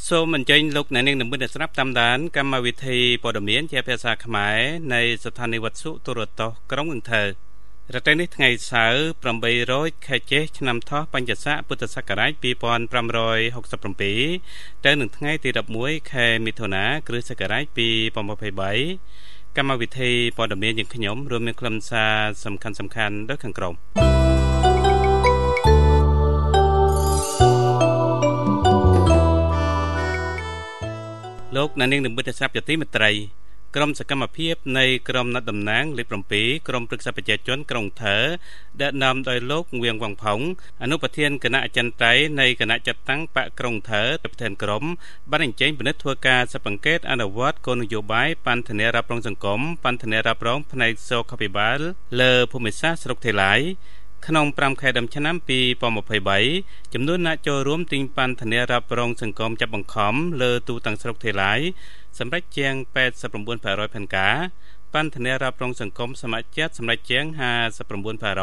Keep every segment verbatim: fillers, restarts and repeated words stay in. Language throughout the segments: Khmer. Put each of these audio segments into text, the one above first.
សូមអញ្ជើញលោកអ្នកនាងនឹងស្ដាប់តាមដានកម្មវិធីព័ត៌មានជាភាសាខ្មែរនៃស្ថានីយ៍វត្ថុទូរទស្សន៍ក្រុងអង្គររត្រីនេះថ្ងៃសៅរ៍ប្រាំបីរោចខែចេសឆ្នាំថោះបញ្ញស័កពុទ្ធសករាជពីរពាន់ប្រាំរយហកសិបប្រាំពីរទៅនឹងថ្ងៃទីដប់មួយខែមិថុនាគ្រិស្តសករាជពីរពាន់ยี่สิบสามកម្មវិធីព័ត៌មានយើងខ្ញុំរួមមានខ្លឹមសារសំខាន់សំខាន់ដូចខាងក្រោមលោកអ្នកនាងនឹងស្ដាប់ជាទីមេត្រីក្រុមសកម្មភាពនៃក្រុមណាត់តំណាងលេខbảyក្រុមប្រឹក្សាប្រជាជនក្រុងថើដែលនាំដោយលោកវៀងវងផុងអនុប្រធានគណៈអចិន្ត្រៃយ៍នៃគណៈចាត់តាំងបកក្រុងថើប្រធានក្រុមបានអញ្ជើញពិនិត្យធ្វើការសង្កេតអនុវត្តគោលនយោបាយបញ្ហារ៉ាប់រងសង្គមបញ្ហារ៉ាប់រងផ្នែកសុខាភិបាលលើភូមិសាស្ត្រស្រុកថេឡាយក្នុងប្រាំខែដើមឆ្នាំពីរពាន់ยี่สิบสามចំនួនអ្នកចូលរួមទិញបញ្ហារ៉ាប់រងសង្គមចាប់បង្ខំលើទូទាំងស្រុកថេឡាយសម្រាប់ជាង八十九%ផែនការបញ្ហារ៉ាប់រងសង្គមសមាជិកសម្រាប់ជាងห้าสิบเก้า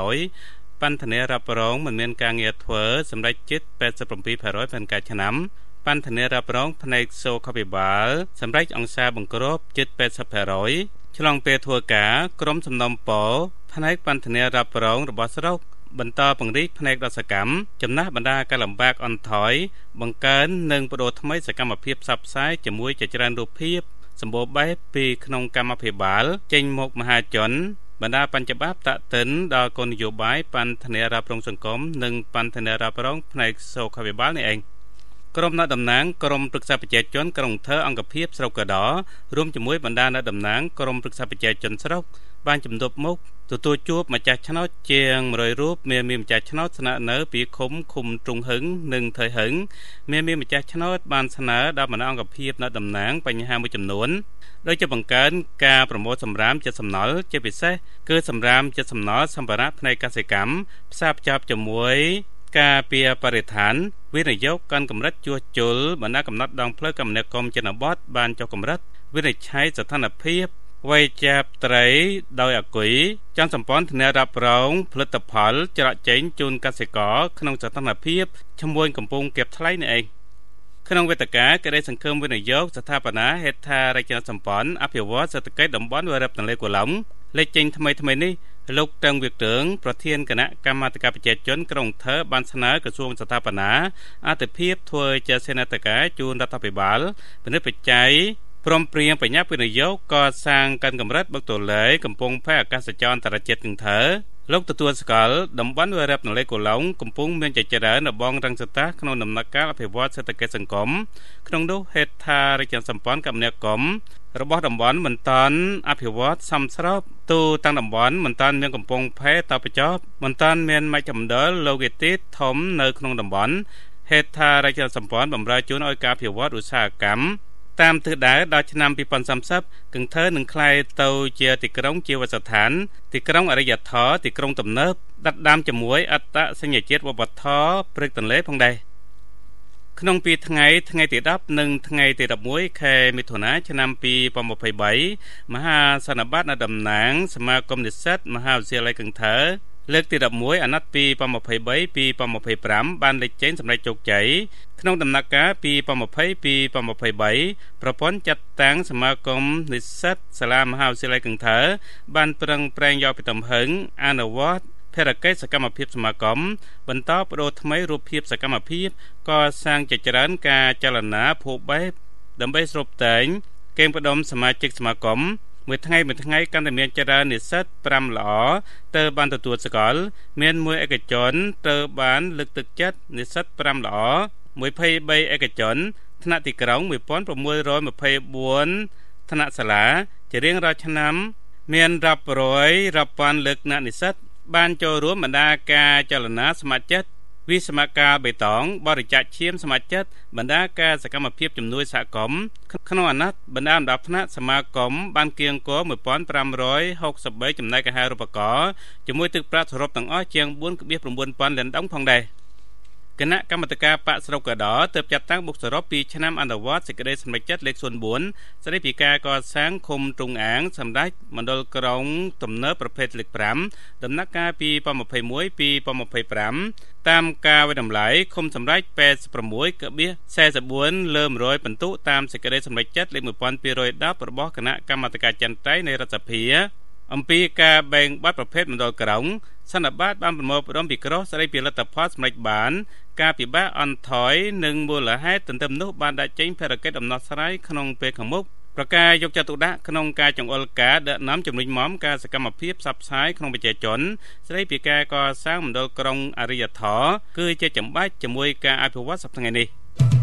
%បញ្ហារ៉ាប់រងមិនមានការងារធ្វើសម្រាប់ជិត八十เจ็ด%ផែនការឆ្នាំបញ្ហារ៉ាប់រងផ្នែកសុខាភិបាលសម្រាប់អង្គការបង្ក្រប់ជិត八十%ឆ្លងពេលធ្វើការក្រុមសំណុំពរផ្នែកបញ្ហារ៉ាប់រងរបស់ស្រុកបន្តពង្រីកផ្នែករដ្ឋសកម្មចំណាស់បណ្ដាការលំបាកអន្តថយបង្កើននិងបដូរថ្មីសកម្មភាពផ្សព្វផ្សាយជាមួយជាច្រើនរូបភាពសម្បូរបែបពីក្នុងកម្មភិបាលចេញមកមហាជនបណ្ដាបញ្ចបាបតាក់ទិនដល់គោលនយោបាយបញ្ហារ៉ាប់រងសង្គមនិងបញ្ហារ៉ាប់រងផ្នែកសុខាភិបាលនេះឯងក្រុមអ្នកតំណាងក្រុមប្រឹក្សាប្រជាជនក្រុងថើអង្គភាពស្រុកកដររួមជាមួយបណ្ដាអ្នកតំណាងក្រុមប្រឹក្សាប្រជាជនស្រុកបានជំនួបមុខទទួលជួបម្ចាស់ឆ្នោតជាងmột trămរូបមានមានម្ចាស់ឆ្នោតស្នាក់នៅពីឃុំឃុំទ្រុងហឹងនិងថៃហឹងមានមានម្ចាស់ឆ្នោតបានស្នើដល់បណ្ដាអង្គភាពអ្នកតំណាងបញ្ហាមួយចំនួនដោយជាបង្កើនការប្រមូលសម្រាមចិត្តសំណល់ជាពិសេសគឺសម្រាមចិត្តសំណល់សម្ភារៈផ្នែកកសិកម្មផ្សារភ្ជាប់ជាមួយការពារបរិស្ថានវិនិយោគកាន់កម្រិតជួសជុលបណ្ដាកំណត់ដងផ្លូវគមនាគមន៍ជនបទបានចុះកម្រិតវិនិច្ឆ័យស្ថានភាពវ័យចាប់ត្រីដោយអគុយចង់សម្ព័ន្ធធានារ៉ាប់រងផលិតផលច្រកចេញជូនកសិករក្នុងស្ថានភាពឈ្មោះកំពុងគៀបថ្លៃនេះឯងក្នុងវេទិកាក្តីសង្ឃឹមវិនិយោគស្ថាបនាហេដ្ឋារចនាសម្ព័ន្ធអភិវឌ្ឍសេដ្ឋកិច្ចតំបន់វរៈទន្លេកូឡុងលេខចេញថ្មីថ្មីនេះលោកតឹងវិទើងប្រធានគណៈកម្មាធិការប្រជាជនក្រុងថើបានស្នើក្រសួងស្ថាបនាអធិភាពធ្វើជាសេនាធិការជូនរដ្ឋាភិបាលពិនិត្យបច្ច័យព្រមព្រៀងបញ្ញាវិនិយោគកសាងកាន់កម្រិតបឹកទលេកំពង់ផែអាកាសចរអន្តរជាតិនឹងថើលោកទទួលស្គាល់តំបន់វរៈទន្លេកូឡុងកំពុងមានចច្រើនរបងរងសតាក្នុងដំណាក់កាលអភិវឌ្ឍសេដ្ឋកិច្ចសង្គមក្នុងនោះហេដ្ឋារចនាសម្ព័ន្ធគមនាគមន៍របស់តំបន់មិនតាន់អភិវឌ្ឍសមស្របទូទាំងតំបន់មិនតាន់មានកំពង់ផែតបចប់មិនតាន់មានមជ្ឈមណ្ឌលឡូហ្គីសធំនៅក្នុងតំបន់ហេដ្ឋារចនាសម្ព័ន្ធបម្រើជូនឲ្យការអភិវឌ្ឍឧស្សាហកម្មតាមទិសដៅដល់ឆ្នាំពីរពាន់សាមសិបកង្ថើនឹងក្លាយទៅជាទីក្រុងជីវស្ថានទីក្រុងអរិយធម៌ទីក្រុងទំនើបដាត់ដាមជាមួយអត្តសញ្ញាណជាតិវប្បធម៌ព្រឹកទន្លេផងដែរក្នុងពីថ្ងៃថ្ងៃទីដប់និងថ្ងៃទីដប់មួយខែមិថុនាឆ្នាំពីរពាន់ยี่สิบสามមហាសន្និបាតនៃតំណាងសមាគមនិស្សិតមហាវិទ្យាល័យកង្ថើលើកទីដប់មួយអាណត្តិពីរពាន់ยี่สิบสาม ពីរពាន់ยี่สิบห้าបានលេចចេញសម្រេចជោគជ័យក្នុងដំណាក់កាលពីរពាន់ยี่สิบ ពីរពាន់ยี่สิบสามប្រព័ន្ធចាត់តាំងសមាគមនិស្សិតសាលាមហាវិទ្យាល័យកង្ថើបានប្រឹងប្រែងយកពីទំហឹងអនុវត្តភារកិច្ចសកម្មភាពសមាគមបន្តបដូរថ្មីរូបភាពសកម្មភាពកសាងជាច្រើនការចលនាភពបែបដើម្បីស្រូបតែងកេងផ្ដុំសមាជិកសមាគមមួយថ្ងៃមួយថ្ងៃកាន់តែមានច្រើននិស្សិតប្រាំល្អទៅបានទទួលស្គាល់មានមួយឯកជនទៅបានលើកទឹកចិត្តនិស្សិតប្រាំល្អยี่สิบสามឯកជនថ្នាក់ទីក្រុងmột nghìn sáu trămยี่สิบ四ថ្នាក់សាលាជារៀងរាល់ឆ្នាំមានរាប់រយរាប់ពាន់លើកអ្នកនិស្សិតបានចូលរួមបណ្ដាការចលនាសមាជិកវិស្មការបៃតងបរិច្ចាគឈាមសមាជិកបណ្ដាការសកម្មភាពជំនួយសហគមន៍ក្នុងអាណត្តិបណ្ដាលំដាប់ថ្នាក់សមាគមបានគៀងគរmột nghìn năm trăm sáu mươi三ចំណែកអាហារូបករណ៍ជាមួយទឹកប្រាក់សរុបទាំងអស់ជាងbốn,chín ពាន់លានដុល្លារផងដែរគណៈកម្មាធិការបកស្រុកកដោទើបចាត់តាំងបុកសរុបពីឆ្នាំអន្តវត្តសេចក្តីសម្រេចចិត្តលេខศูนย์បួនស្តីពីការកសាងឃុំទ្រង់អាងសម្ដេចមណ្ឌលក្រុងទំនើបប្រភេទលេខប្រាំដំណាក់កាលពីពម្ភៃមួយពីពម្ភៃប្រាំតាមការវិតម្លៃឃុំសម្រេចแปดสิบหก.៤៤ លើមួយរយពិន្ទុតាមសេចក្តីសម្រេចចិត្តលេខmột nghìn hai trămដប់របស់គណៈកម្មាធិការចិនត្រៃនៃរដ្ឋសភាអំពីការបែងបាត់ប្រភេទមណ្ឌលក្រុងសន្និបាតបានប្រមូលផ្ដុំពិគ្រោះស្តីពីលទ្ធផលសម្រេចបានការពិបាកអន់ថយនិងមូលហេតុទន្ទឹមនោះបានដាក់ចេញភារកិច្ចដំណោះស្រាយក្នុងពេលខាងមុខប្រការយកចិត្តទុកដាក់ក្នុងការចង្អុលការដឹកនាំជំរុញមមការសកម្មភាពផ្សព្វផ្សាយក្នុងប្រជាជនស្តីពីការកសាងមណ្ឌលក្រុងអរិយធម៌គឺជាចាំបាច់ជាមួយការអភិវឌ្ឍសប្តាហ៍ថ្ងៃនេះ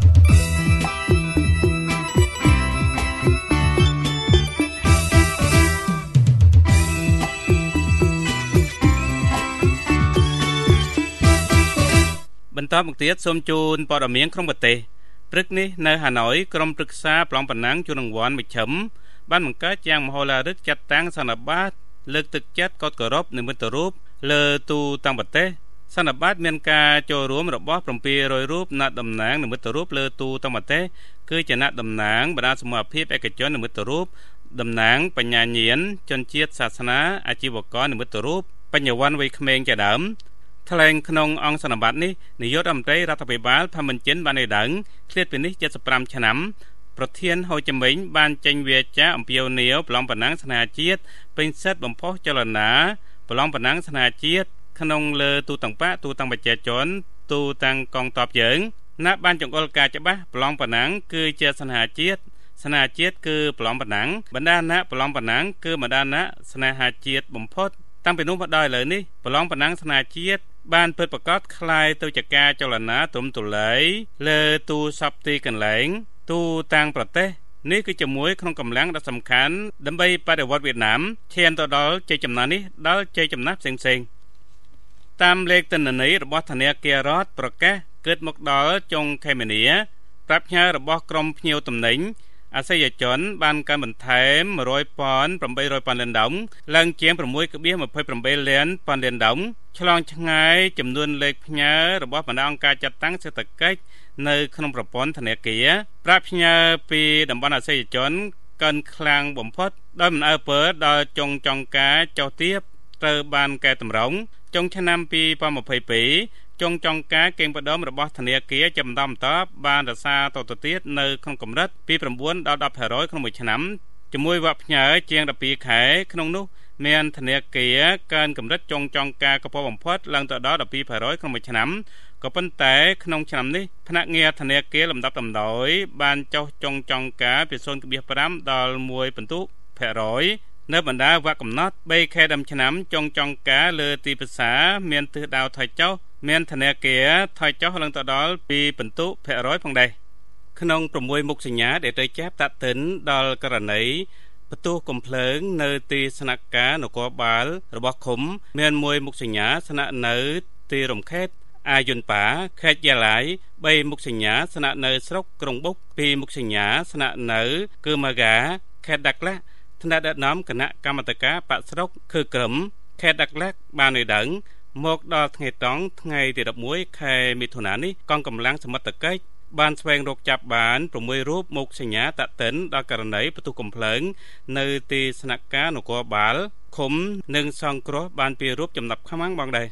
បន្តមកទៀតសូមជូនព័ត៌មានក្នុងប្រទេសព្រឹកនេះនៅហាណូយក្រុមប្រឹក្សាប្លង់ប៉ណាំងជួនរង្វាន់មជ្ឈិមបានបង្កើតយ៉ាងមហោឡារិកចាត់តាំងសន្និបាតលើកទឹកចិត្តកោតគោរពនិមិត្តរូបលើទូទាំងប្រទេសសន្និបាតមានការចូលរួមរបស់៧រយរូបអ្នកតំណាងនិមិត្តរូបលើទូទាំងប្រទេសគឺជាអ្នកតំណាងបណ្ដាសមូហភាពឯកជននិមិត្តរូបតំណាងបញ្ញាញាណជនជាតិសាសនាអាជីវករនិមិត្តរូបបញ្ញវន្តវ័យក្មេងជាដើមថ្លែងក្នុងអង្គសន្និបាតនេះនាយករដ្ឋមន្ត្រីរដ្ឋាភិបាលផាមិនជិនបានឲ្យដឹងឃ្លាតពីនេះเจ็ดสิบห้าឆ្នាំប្រធានហូជីមិញបានចេញវាចាអំពាវនាវប្រឡងប្រណាំងស្នេហាជាតិពេញសិទ្ធិបំផុសចលនាប្រឡងប្រណាំងស្នេហាជាតិក្នុងលើទូទាំងបកទូទាំងប្រជាជនទូទាំងកងទ័ពយើងណាបានចង្អុលការច្បាស់ប្រឡងប្រណាំងគឺជាស្នេហាជាតិស្នេហាជាតិគឺប្រឡងប្រណាំងបណ្ដាណៈប្រឡងប្រណាំងគឺបណ្ដាណៈស្នេហាជាតិបំផុតតាំងពីនោះមកដល់ឥឡូវនេះប្រឡងប្រណាំងស្នេហាជាតិបានពិតប្រាកដคล้ายទៅជាការចលនាទុំទូលៃលើទូសពទីកន្លែងទូតាំងប្រទេសនេះគឺជាមួយក្នុងកម្លាំងដ៏សំខាន់ដើម្បីបដិវត្តវៀតណាមឈានទៅដល់ជ័យជំនះនេះដល់ជ័យជំនះផ្សេងៗតាមលេខទិន្នន័យរបស់ធនាគាររដ្ឋប្រកាសគិតមកដល់ចុងខែមីនាប្រាក់ផ្ញើរបស់ក្រុមភ្ញៀវទំនិញអាសយជនបានកើនបន្ថែមមួយរយពាន់ប្រាំបីរយពាន់លានដុល្លារឡើងជាងប្រាំមួយភាគម្ភៃប្រាំបីលានពាន់លានដុល្លារឆ្លងឆ្ងាយចំនួនលេខផ្ញើរបស់បណ្ដាអង្គការចាត់តាំងសេដ្ឋកិច្ចនៅក្នុងប្រព័ន្ធធនាគារប្រាក់ផ្ញើពីតំបន់អាសយជនកើនខ្លាំងបំផុតដោយមិនអើពើដល់ចុងចុងការចុះទាបត្រូវបានកែតម្រង់ចុងឆ្នាំពីរពាន់ម្ភៃពីរចុងចុងការកេងផ្ដុំរបស់ធនាគារចំដំតបបានរក្សាតទៅទៀតនៅក្នុងកម្រិតពី៩ដល់ដប់ភាគរយក្នុងមួយឆ្នាំជាមួយវ៉ាក់ផ្ញើជាងដប់ពីរខែក្នុងនោះមានធនាគារកើនកម្រិតចុងចុងការកំពុងបំផុតឡើងទៅដល់ដប់ពីរភាគរយក្នុងមួយឆ្នាំក៏ប៉ុន្តែក្នុងឆ្នាំនេះភ្នាក់ងារធនាគារលំដាប់លំដោយបានចុះចុងចុងការពីศูนย์จุดห้าដល់មួយពិន្ទុភាគរយនៅបណ្ដាវគ្គកំណត់បីខែដើមឆ្នាំចុងចុងការលើទីផ្សារមានទិសដៅថយចុះមានធនាគារថយចុះឡើងទៅដល់ពីពិន្ទុភាគរយផងដែរក្នុង៦មុខសញ្ញាដែលត្រូវចាប់តាក់ទិនដល់ករណីបន្ទោសកំភ្លើងនៅទីស្នាក់ការនគរបាលរបស់ឃុំមានមួយមុខសញ្ញាស្នាក់នៅទីរំខេតអាយុនប៉ាខេត្តយ៉ាឡៃបីមុខសញ្ញាស្នាក់នៅស្រុកក្រុងបុកពីរមុខសញ្ញាស្នាក់នៅគឺម៉ាហ្កាខេត្តដាក្លាស់ថ្នាក់ដឹកនាំគណៈកម្មាធិការបកស្រុកគឺក្រឹមខេត្តដាក្លាស់បានឲ្យដឹងមកដល់ថ្ងៃតង់ថ្ងៃទីដប់មួយខែមិថុនានេះកងកម្លាំងសមត្ថកិច្ចបានស្វែងរកចាប់បាន៦រូបមុខសញ្ញាតាក់ទិនដល់ករណីបន្ទោសកំភ្លើងនៅទីស្នាក់ការនគរបាលឃុំនិងសង្គ្រោះបានពីររូបចំណាប់ខ្មាំងបងដែរ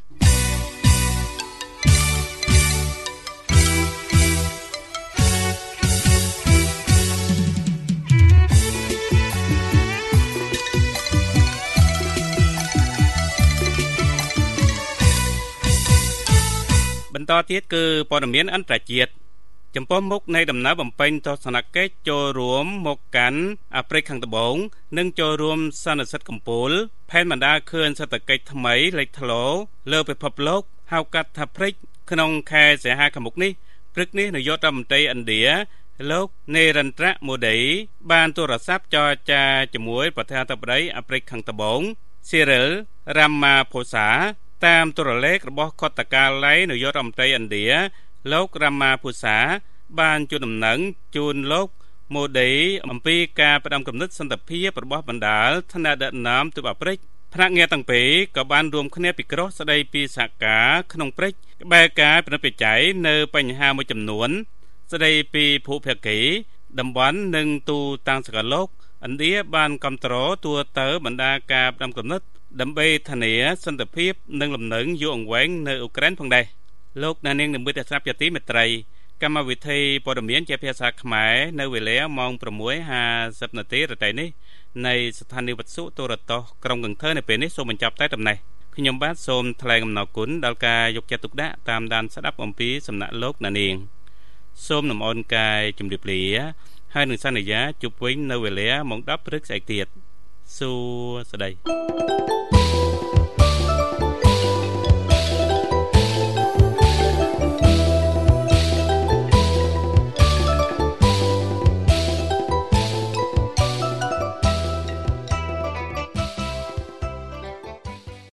បន្តទៀតគឺព័ត៌មានអន្តរជាតិចំពោះមុខនៃដំណើរបំពេញទស្សនកិច្ចចូលរួមមកកាន់អាហ្វ្រិកខាងត្បូងនិងចូលរួមសន្និសីទកំពូលផែនបណ្ដាខឿនសេដ្ឋកិច្ចថ្មីលេចធ្លោលើពិភពលោកហៅកាត់ថា ព្រិច ក្នុងខែសីហាខាងមុខនេះព្រឹកនេះនាយករដ្ឋមន្ត្រីឥណ្ឌាលោកនេរិនត្រាម៉ូឌីបានទូរស័ព្ទចរចាជាមួយប្រធានាធិបតីអាហ្វ្រិកខាងត្បូងស៊ីរិលរ៉ាម៉ាផូសាតាមទូរលេខរបស់ខុទ្ទកាល័យនាយករដ្ឋមន្ត្រីឥណ្ឌាលោករ៉ាម៉ាផូសាបានជូនដំណឹងជូនលោកម៉ូឌីអំពីការផ្ដាំគំនិតសន្តិភាពរបស់បណ្ដាថ្នាក់ដឹកនាំទូតអាហ្វ្រិកភ្នាក់ងារទាំងពីរក៏បានរួមគ្នាពិគ្រោះស្ដីពីសហការក្នុងព្រឹត្តិក្បែរការពិនិត្យវិច័យនៅបញ្ហាមួយចំនួនស្ដីពីភូភាគីតំបន់និងទូទាំងសកលលោកឥណ្ឌាបានគ្រប់គ្រងទួទៅបណ្ដាការផ្ដាំគំនិតដើម្បីធានាសន្តិភាពនិងលំនឹងយូរអង្វែងនៅអ៊ុក្រែនផងដែរលោកអ្នកនាងនឹងមើលទស្សនវិជ្ជាមេត្រីកម្មវិធីព័ត៌មានជាភាសាខ្មែរនៅវេលាម៉ោង ប្រាំមួយហាសិប នាទីរាត្រីនេះនៃស្ថានីយ៍វិទ្យុទូរទស្សន៍ក្រុងកង្ធើនៅពេលនេះសូមបញ្ចប់តែប៉ុណ្ណេះខ្ញុំបាទសូមថ្លែងអំណរគុណដល់ការយកចិត្តទុកដាក់តាមដានស្ដាប់អំពីសំណាក់លោកអ្នកនាងសូមនំអរកាយជម្រាបលាហើយនឹងសន្យាជួបវិញនៅវេលាម៉ោង ដប់ ព្រឹកស្អែកទៀតសួស្តី